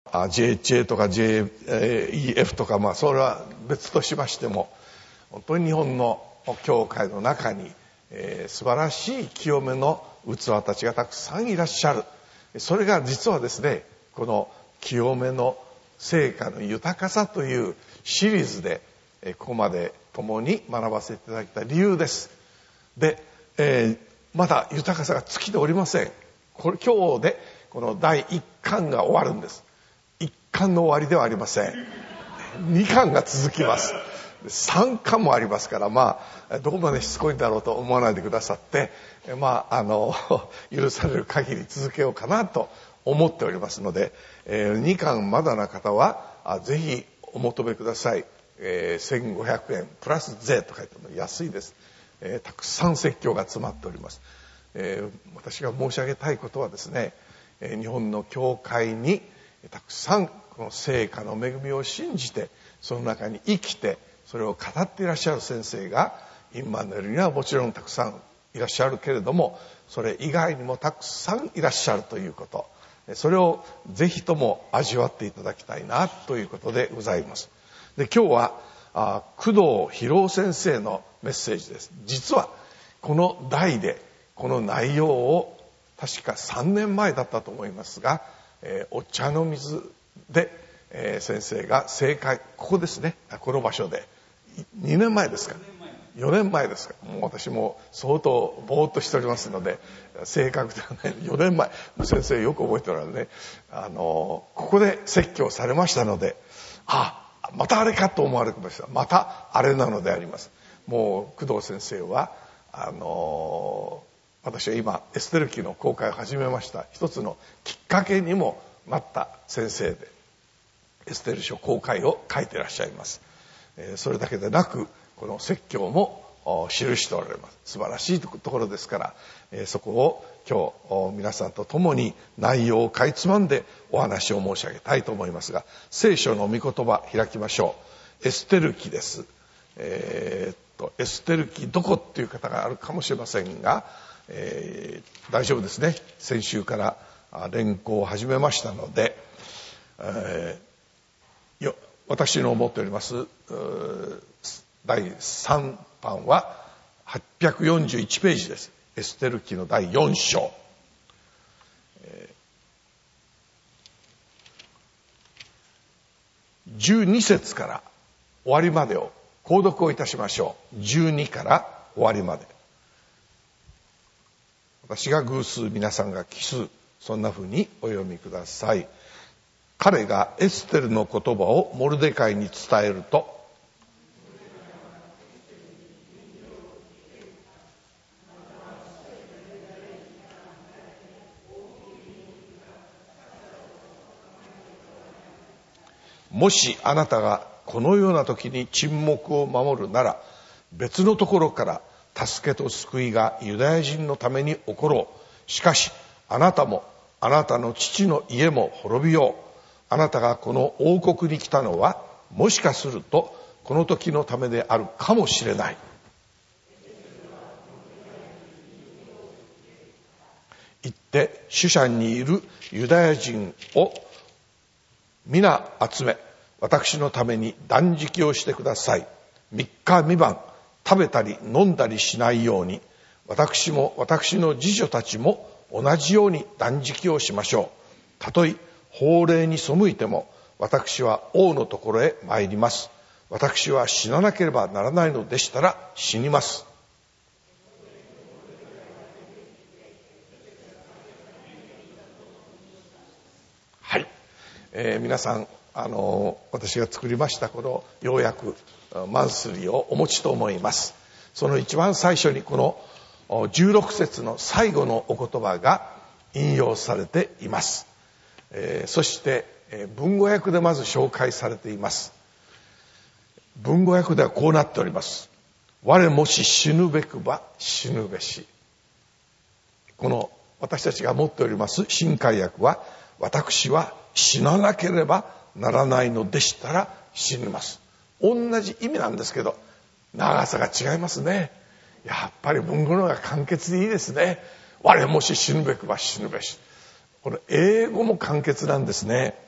JHA とか JEF とか、それは別としましても、本当に日本の教会の中に、素晴らしい清めの器たちがたくさんいらっしゃる。それが実はですね、この清めの成果の豊かさというシリーズでここまで共に学ばせていただいた理由です。で、まだ豊かさが尽きておりません。今日でこの第1巻が終わるんです。1巻の終わりではありません。2巻が続きます。3巻もありますから、どこまでしつこいんだろうと思わないでくださって、許される限り続けようかなと思っておりますので、2巻まだな方はぜひお求めください。1500円プラス税と書いてあるの安いです。たくさん説教が詰まっております。私が申し上げたいことはですね、日本の教会にたくさんこの聖歌の恵みを信じて、その中に生きてそれを語っていらっしゃる先生がインマヌエルにはもちろんたくさんいらっしゃるけれども、それ以外にもたくさんいらっしゃるということ、それをぜひとも味わっていただきたいなということでございます。で、今日は工藤博夫先生のメッセージです。実はこの題でこの内容を確か3年前だったと思いますが、お茶の水で、先生が正解、ここですね、この場所で2年前ですか、4年前ですか、もう私も相当ぼーっとしておりますので正確ではない。4年前、先生よく覚えておられるね。ここで説教されましたので、またあれかと思われてました。またあれなのであります。もう工藤先生は私は今エステル記の公開を始めました一つのきっかけにもなった先生で、エステル書公開を書いていらっしゃいます。それだけでなくこの説教も記しておられます。素晴らしいところですから、そこを今日皆さんと共に内容をかいつまんでお話を申し上げたいと思いますが、聖書の御言葉開きましょう。エステル記です。エステル記どこっていう方があるかもしれませんが、大丈夫ですね。先週から連行を始めましたので、私の持っております第3版は841ページです。エステル記の第4章、12節から終わりまでを購読をいたしましょう。12から終わりまで。私が偶数、皆さんが奇数、そんな風にお読みください。彼がエステルの言葉をモルデカイに伝えると、もしあなたがこのような時に沈黙を守るなら、別のところから助けと救いがユダヤ人のために起ころう。しかしあなたもあなたの父の家も滅びよう。あなたがこの王国に来たのはもしかするとこの時のためであるかもしれない。行ってシュシャンにいるユダヤ人を皆集め、私のために断食をしてください。3日3晩食べたり飲んだりしないように、私も私の次女たちも同じように断食をしましょう。たとえ法令に背いても私は王のところへ参ります。私は死ななければならないのでしたら死にます。はい、皆さん私が作りましたこの要約マンスリーをお持ちと思います。その一番最初にこの16節の最後のお言葉が引用されています。そして文語訳でまず紹介されています。文語訳ではこうなっております。我もし死ぬべくば死ぬべし。この私たちが持っております新海訳は、私は死ななければならないのでしたら死にます。同じ意味なんですけど長さが違いますね。やっぱり文語の方が簡潔でいいですね。我もし死ぬべくば死ぬべし。これ英語も簡潔なんですね。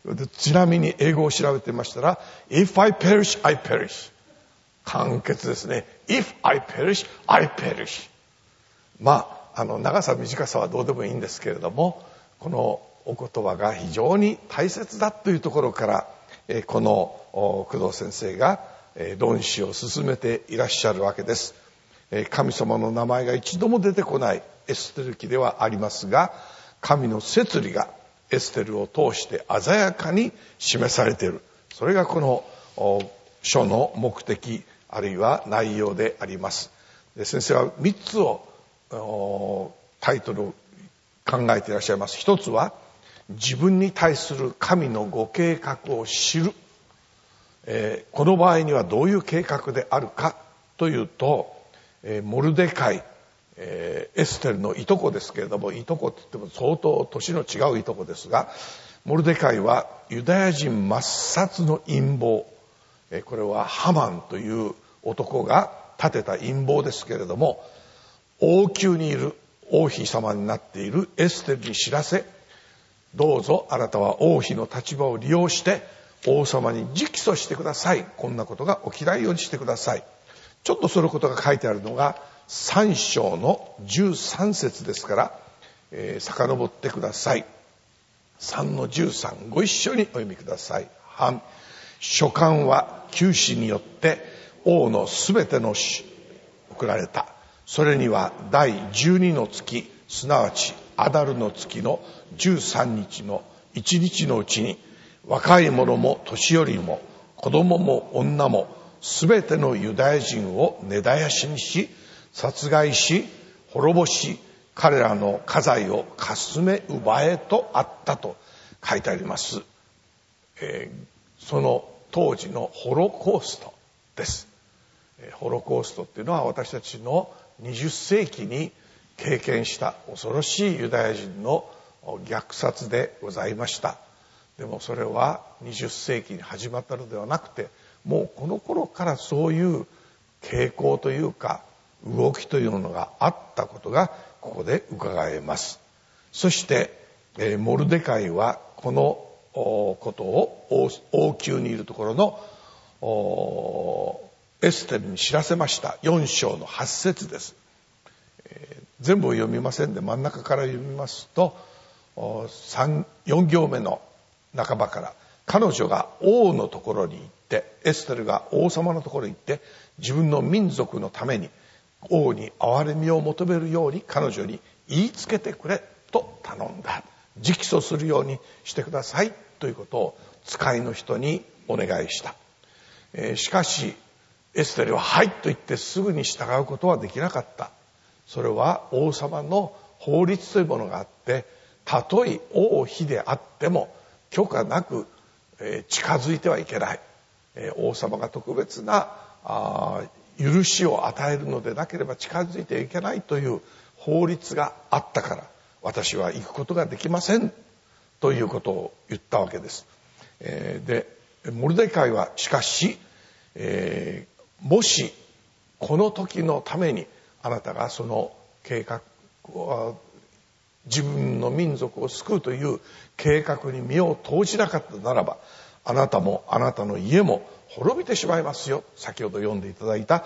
でちなみに英語を調べてみましたら If I perish, I perish。 簡潔ですね。 If I perish, I perish。 長さ短さはどうでもいいんですけれども、このお言葉が非常に大切だというところから、この工藤先生が論旨を進めていらっしゃるわけです。神様の名前が一度も出てこないエステル記ではありますが、神の摂理がエステルを通して鮮やかに示されている。それがこの書の目的あるいは内容であります。で、先生は3つをタイトルを考えていらっしゃいます。一つは自分に対する神のご計画を知る。この場合にはどういう計画であるかというと、モルデカイ、エステルのいとこですけれども、いとこって言っても相当年の違ういとこですが、モルデカイはユダヤ人抹殺の陰謀、これはハマンという男が立てた陰謀ですけれども、王宮にいる王妃様になっているエステルに知らせ、どうぞあなたは王妃の立場を利用して王様に直訴してください。こんなことが起きないようにしてください。ちょっとそのことが書いてあるのが3章の13節ですから、遡ってください。3の13、ご一緒にお読みください。書簡は九使によって王のすべての送られた。それには第12の月、すなわちアダルの月の13日の1日のうちに、若い者も年寄りも子供も女もすべてのユダヤ人を根絶やしにし、殺害し滅ぼし、彼らの家財をかすめ奪えとあったと書いてあります。その当時のホロコーストです。ホロコーストっていうのは私たちの20世紀に経験した恐ろしいユダヤ人の虐殺でございました。でもそれは20世紀に始まったのではなくて、もうこの頃からそういう傾向というか動きというのがあったことがここで伺えます。そしてモルデカイはこのことを王宮にいるところのエステルに知らせました。4章の8節です。全部を読みませんで真ん中から読みますと、4行目の半ばから、彼女が王のところに行って、エステルが王様のところに行って自分の民族のために王に憐れみを求めるように彼女に言いつけてくれと頼んだ。直訴するようにしてくださいということを使いの人にお願いした。しかしエステルははいと言ってすぐに従うことはできなかった。それは王様の法律というものがあって、たとえ王妃であっても許可なく近づいてはいけない。王様が特別な許しを与えるのでなければ近づいてはいけないという法律があったから、私は行くことができませんということを言ったわけです。でモルデカイはしかし、もしこの時のためにあなたがその計画を、自分の民族を救うという計画に身を投じなかったならば、あなたもあなたの家も滅びてしまいますよ。先ほど読んでいただいた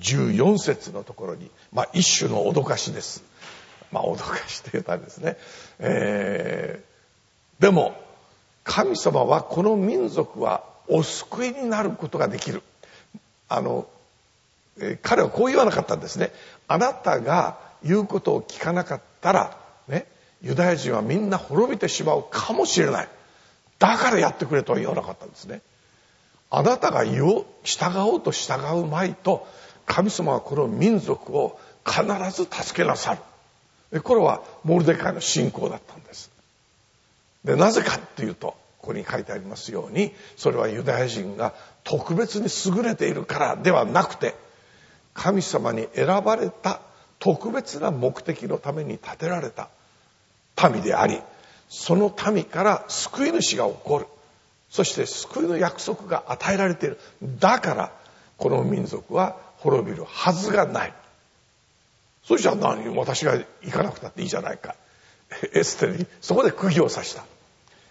14節のところに、一種の脅かしです。脅かしというのはですね、でも神様はこの民族はお救いになることができる。彼はこう言わなかったんですね。あなたが言うことを聞かなかったらね、ユダヤ人はみんな滅びてしまうかもしれない。だからやってくれとは言わなかったんですね。あなたが従おうと従うまいと、神様はこの民族を必ず助けなさる。これはモルデカイの信仰だったんです。でなぜかっていうと、ここに書いてありますように、それはユダヤ人が特別に優れているからではなくて、神様に選ばれた特別な目的のために建てられた民であり、その民から救い主が起こる。そして救いの約束が与えられている。だからこの民族は滅びるはずがない。それじゃ私が行かなくたっていいじゃないか。エステルにそこで釘を刺した。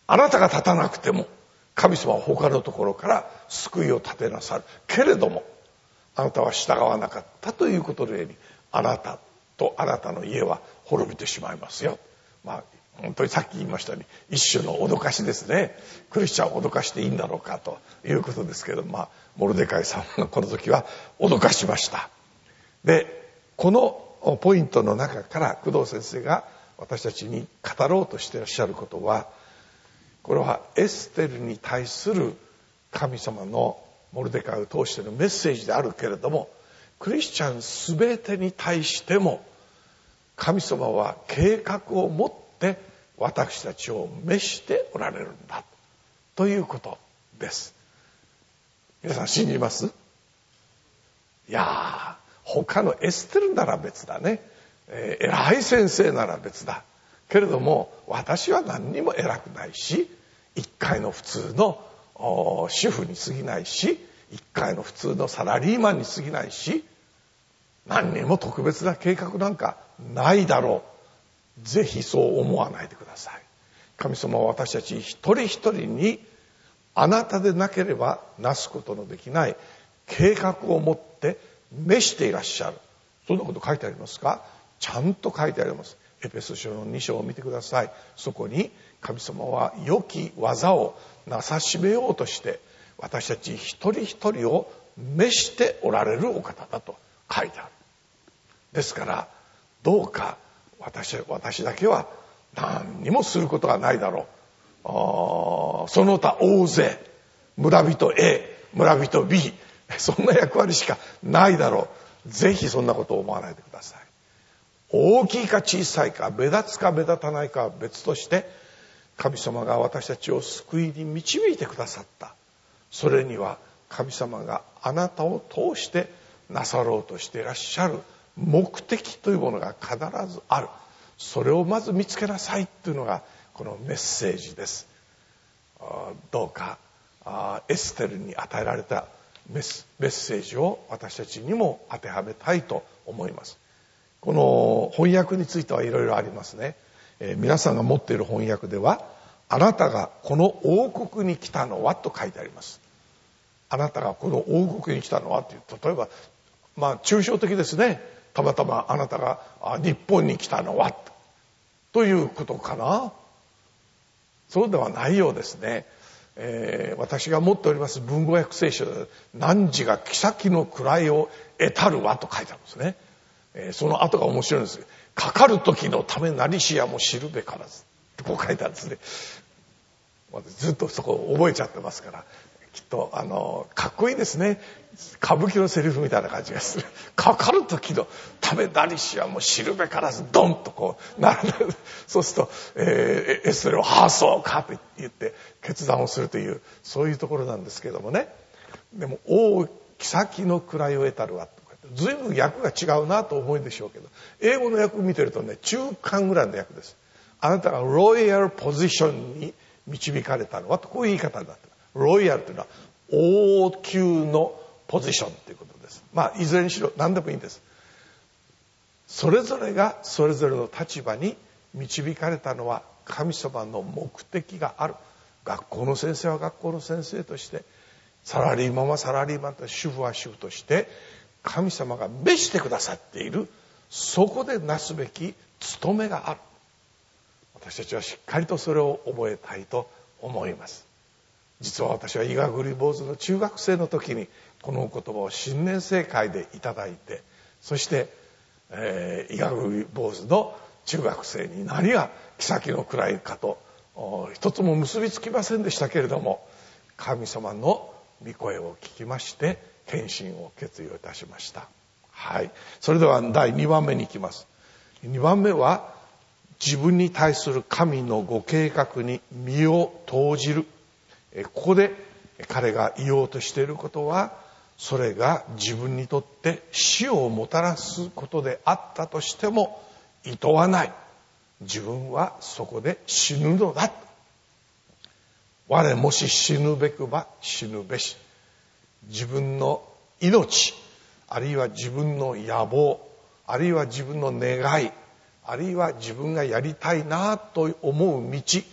あなたが立たなくても神様は他のところから救いを立てなさる。けれどもあなたは従わなかったということで、あなたとあなたの家は滅びてしまいますよ。本当にさっき言いましたように一種の脅かしですね。クリスチャンを脅かしていいんだろうかということですけど、モルデカイさんがこの時は脅かしました。でこのポイントの中から工藤先生が私たちに語ろうとしていらっしゃることは、これはエステルに対する神様のモルデカイを通してのメッセージであるけれども、クリスチャン全てに対しても神様は計画を持って私たちを召しておられるんだということです。皆さん信じます？いや他のエステルなら別だね、偉い先生なら別だけれども、私は何にも偉くないし、一回の普通の主婦に過ぎないし、一回の普通のサラリーマンに過ぎないし、何にも特別な計画なんかないだろう。ぜひそう思わないでください。神様は私たち一人一人にあなたでなければなすことのできない計画を持って召していらっしゃる。そんなこと書いてありますか？ちゃんと書いてあります。エペソ書の2章を見てください。そこに神様は良き技をなさしめようとして私たち一人一人を召しておられるお方だと書いてある。ですからどうか私だけは何にもすることがないだろう。その他大勢、村人 A、村人 B、そんな役割しかないだろう。ぜひそんなことを思わないでください。大きいか小さいか、目立つか目立たないかは別として、神様が私たちを救いに導いてくださった。それには神様があなたを通してなさろうとしていらっしゃる目的というものが必ずある。それをまず見つけなさいというのがこのメッセージです。どうかエステルに与えられたメッセージを私たちにも当てはめたいと思います。この翻訳についてはいろいろありますね。皆さんが持っている翻訳では、あなたがこの王国に来たのはと書いてあります。あなたがこの王国に来たのはという、例えば抽象的ですね。たまたまあなたが日本に来たのはということかな。そうではないようですね。私が持っております文語訳聖書で、汝が妃の位を得たるわと書いてあるんですね。その後が面白いんです。かかる時のためなりしやも知るべからずってこう書いてあるんですね。ずっとそこを覚えちゃってますから、きっとかっこいいですね。歌舞伎のセリフみたいな感じがする。かかる時のためなりしはもう知るべからずドンとこうなる。そうすると、エステルをそうかと言って決断をするという、そういうところなんですけどもね。でも王妃の位を得たるわとか、随分訳が違うなと思うでしょうけど、英語の訳見てるとね、中間ぐらいの訳です。あなたがロイヤルポジションに導かれたのはと、こういう言い方になっている。ロイヤルというのは王宮のポジションということです。いずれにしろ何でもいいんです。それぞれがそれぞれの立場に導かれたのは神様の目的がある。学校の先生は学校の先生として、サラリーマンはサラリーマンとして、主婦は主婦として神様が召してくださっている。そこでなすべき務めがある。私たちはしっかりとそれを覚えたいと思います。実は私は伊賀栗坊主の中学生の時にこの言葉を新年生会でいただいて、そして、伊賀栗坊主の中学生に何が妃の位かと一つも結びつきませんでしたけれども、神様の御声を聞きまして献身を決意をいたしました。はい。それでは第2番目に行きます。2番目は自分に対する神のご計画に身を投じる。ここで彼が言おうとしていることは、それが自分にとって死をもたらすことであったとしても厭わない。自分はそこで死ぬのだ。我もし死ぬべくば死ぬべし。自分の命、あるいは自分の野望、あるいは自分の願い、あるいは自分がやりたいなと思う道、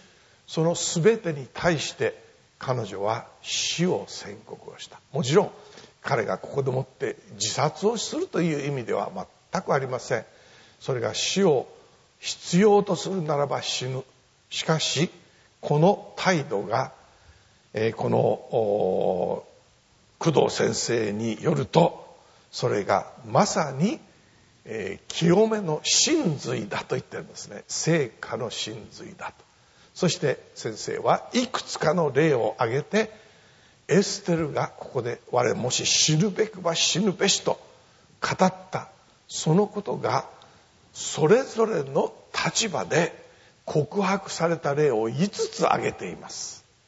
その全てに対して彼女は死を宣告をした。もちろん彼がここでもって自殺をするという意味では全くありません。それが死を必要とするならば死ぬ。しかしこの態度が、この工藤先生によると、それがまさに、清めの真髄だと言ってるんですね。聖歌の真髄だと。そして先生はいくつかの例を挙げて、エステルがここで我もし死ぬべくば死ぬべしと語ったそのことが、それぞれの立場で告白された例を5つ挙げています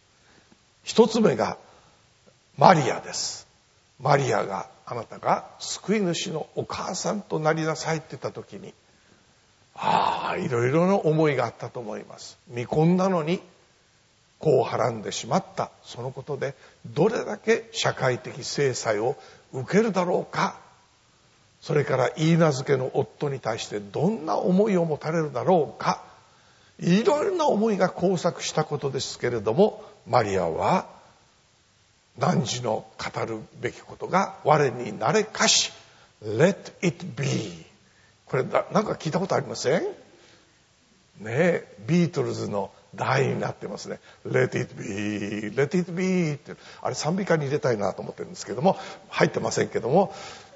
。1つ目がマリアです。マリアが、あなたが救い主のお母さんとなりなさいって言った時に、いろいろな思いがあったと思います。見込んだのに子をはらんでしまった。そのことでどれだけ社会的制裁を受けるだろうか。それから許嫁の夫に対してどんな思いを持たれるだろうか。いろいろな思いが交錯したことですけれども、マリアは汝の語るべきことが我になれかし Let it be。 これなんか聞いたことありません？ねえ、ビートルズの題になってますね。 Let it be Let it be って、あれ賛美歌に入れたいなと思ってるんですけども、入ってませんけども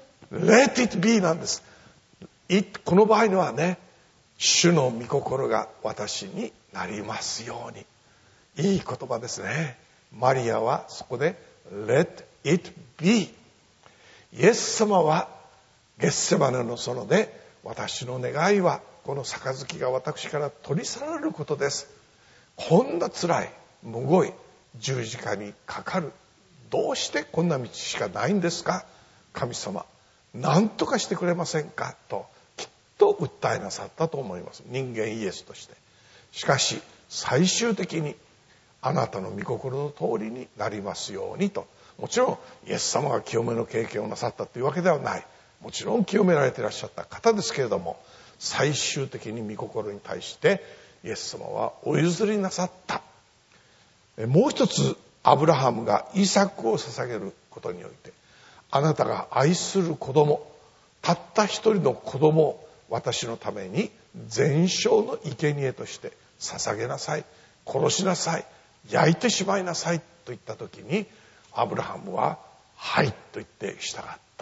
Let it be なんです。この場合にはね、主の御心が私になりますように。いい言葉ですね。マリアはそこで Let it be。 イエス様はゲッセマネの園で、私の願いはこの杯が私から取り去られることです。こんな辛いむごい十字架にかかる、どうしてこんな道しかないんですか、神様何とかしてくれませんかときっと訴えなさったと思います。人間イエスとして。しかし最終的にあなたの御心の通りになりますようにと。もちろんイエス様が清めの経験をなさったというわけではない。もちろん清められていらっしゃった方ですけれども、最終的に御心に対してイエス様はお譲りなさった。もう一つ、アブラハムがイサクを捧げることにおいて、あなたが愛する子供、たった一人の子供を私のために全焼の生贄として捧げなさい、殺しなさい、焼いてしまいなさいと言った時に、アブラハムははいと言って従った。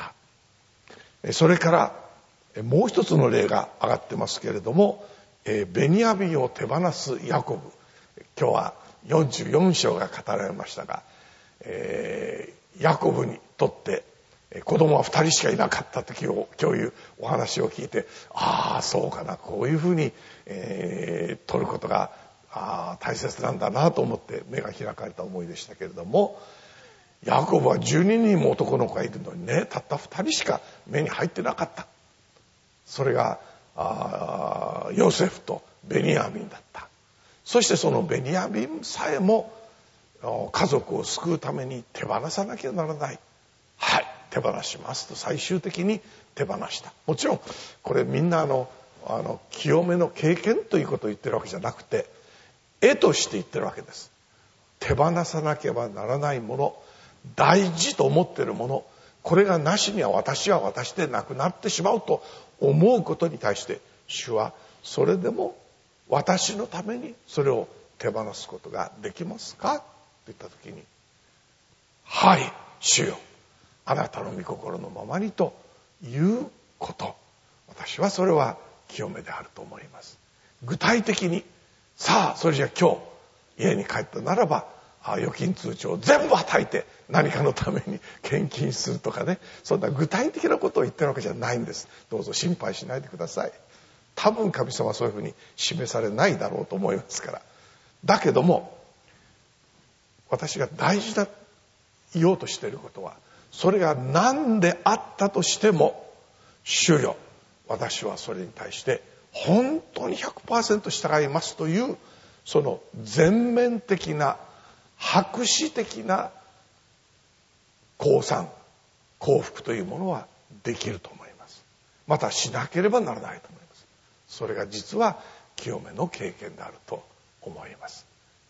それからもう一つの例が挙がってますけれども、ベニヤミンを手放すヤコブ。今日は44章が語られましたが、ヤコブにとって子供は2人しかいなかった時を今日いうお話を聞いて、そうかな、こういうふうに、取ることが大切なんだなと思って目が開かれた思いでしたけれども、ヤコブは12人も男の子がいるのにね、たった2人しか目に入ってなかった。それがヨセフとベニヤミンだった。そしてそのベニヤミンさえも家族を救うために手放さなきゃならない。はい、手放しますと最終的に手放した。もちろんこれみんな清めの経験ということを言ってるわけじゃなくて、絵として言ってるわけです。手放さなければならないもの、大事と思っているもの、これがなしには私は私でなくなってしまうと思うことに対して、主はそれでも私のためにそれを手放すことができますかと言った時に、はい、主よ、あなたの御心のままにということ、私はそれは清めであると思います。具体的に、さあそれじゃ今日家に帰ったならば預金通帳を全部はたいて何かのために献金するとかね、そんな具体的なことを言ってるわけじゃないんです。どうぞ心配しないでください。多分神様はそういうふうに示されないだろうと思いますから。だけども私が大事だ言おうとしていることは、それが何であったとしても、主よ、私はそれに対して本当に 100% 従いますという、その全面的な白紙的な降参降伏というものはできると思います。またしなければならないと思います。それが実は清めの経験であると思います。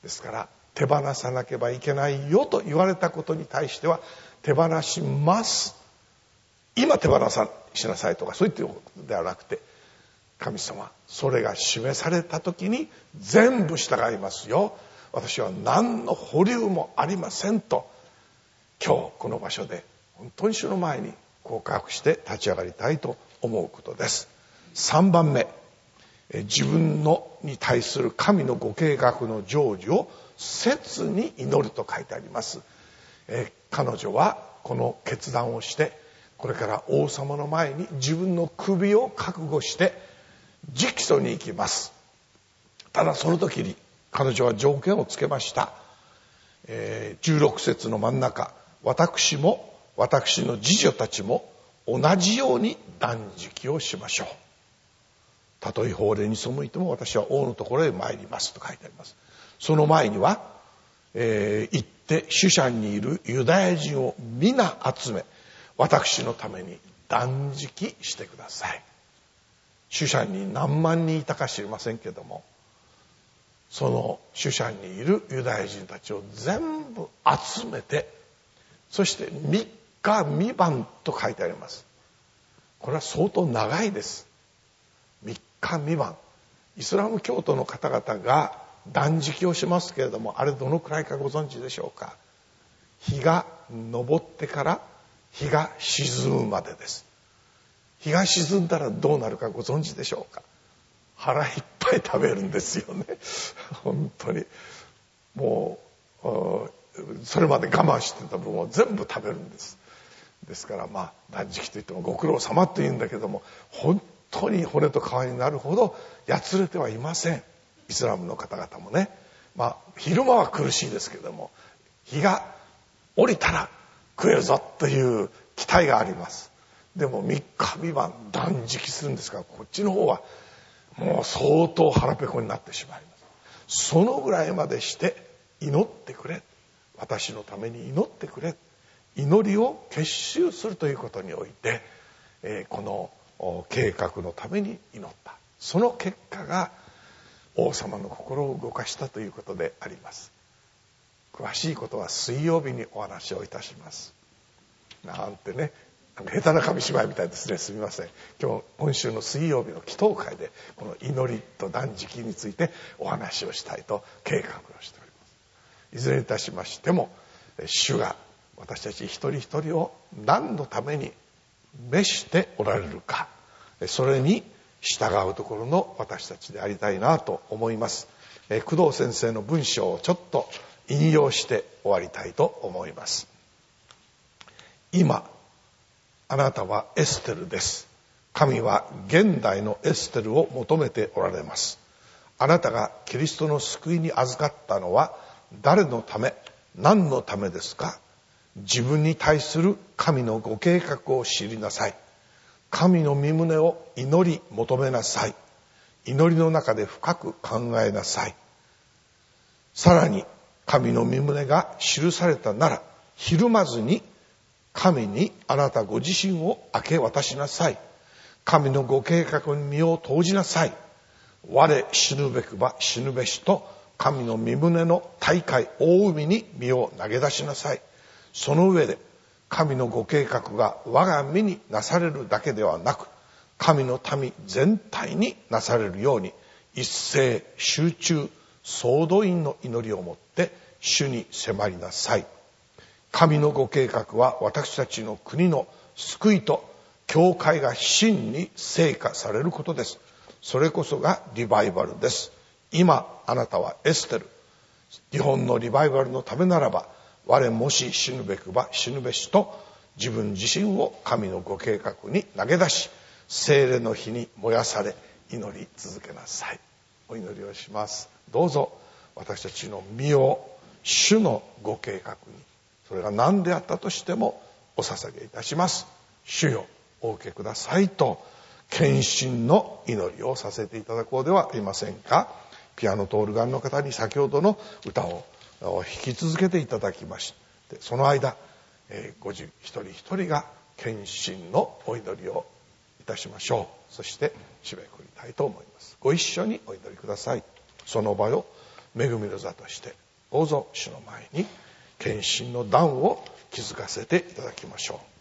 ですから手放さなければいけないよと言われたことに対しては手放します、今手放しなさいとかそう言ってることではなくて、神様それが示された時に全部従いますよ、私は何の保留もありませんと、今日この場所で本当に主の前に告白して立ち上がりたいと思うことです。3番目、自分に対する神のご計画の成就を切に祈ると書いてあります。彼女はこの決断をして、これから王様の前に自分の首を覚悟して直訴に行きます。ただその時に彼女は条件をつけました。16節の真ん中、私も私の次女たちも同じように断食をしましょう。たとえ法令に背いても私は王のところへ参りますと書いてあります。その前には、行ってシュシャンにいるユダヤ人を皆集め、私のために断食してください。シュシャンに何万人いたか知りませんけども、そのシュシャンにいるユダヤ人たちを全部集めて、そして3日3晩と書いてあります。これは相当長いです。3日3晩。イスラム教徒の方々が断食をしますけれども、あれどのくらいかご存知でしょうか。日が昇ってから日が沈むまでです。日が沈んだらどうなるかご存知でしょうか。腹いっぱい食べるんですよね。本当にもうそれまで我慢してた分を全部食べるんです。ですから断食といってもご苦労様というんだけども、本当に骨と皮になるほどやつれてはいません。イスラムの方々もね、昼間は苦しいですけども、日が降りたら食えるぞという期待があります。でも3日3晩断食するんですから、こっちの方はもう相当腹ペコになってしまいます。そのぐらいまでして祈ってくれ、私のために祈ってくれ、祈りを結集するということにおいて、この計画のために祈った。その結果が王様の心を動かしたということであります。詳しいことは水曜日にお話をいたします。なんてね、下手な紙芝居みたいですね。すみません。今週の水曜日の祈祷会でこの祈りと断食についてお話をしたいと計画をしております。いずれにいたしましても、主が私たち一人一人を何のために召しておられるか、それに従うところの私たちでありたいなと思います。工藤先生の文章をちょっと引用して終わりたいと思います。今あなたはエステルです。神は現代のエステルを求めておられます。あなたがキリストの救いに預かったのは誰のため、何のためですか。自分に対する神のご計画を知りなさい。神の御胸を祈り求めなさい。祈りの中で深く考えなさい。さらに神の御胸が記されたなら、ひるまずに神にあなたご自身を明け渡しなさい。神のご計画に身を投じなさい。我死ぬべくば死ぬべしと神の御胸の大海大海に身を投げ出しなさい。その上で神のご計画が我が身になされるだけではなく、神の民全体になされるように、一斉集中総動員の祈りをもって主に迫りなさい。神のご計画は私たちの国の救いと教会が真に成果されることです。それこそがリバイバルです。今あなたはエステル。日本のリバイバルのためならば、我もし死ぬべくば死ぬべしと自分自身を神のご計画に投げ出し、聖霊の火に燃やされ祈り続けなさい。お祈りをします。どうぞ私たちの身を主のご計画に、それが何であったとしてもお捧げいたします。主よお受けくださいと献身の祈りをさせていただこうではありませんか。ピアノとオルガンの方に先ほどの歌を弾き続けていただきまして、その間ご一人一人が献身のお祈りをいたしましょう。そして締めくくりたいと思います。ご一緒にお祈りください。その場を恵みの座としてどうぞ主の前に献身の壇を築かせていただきましょう。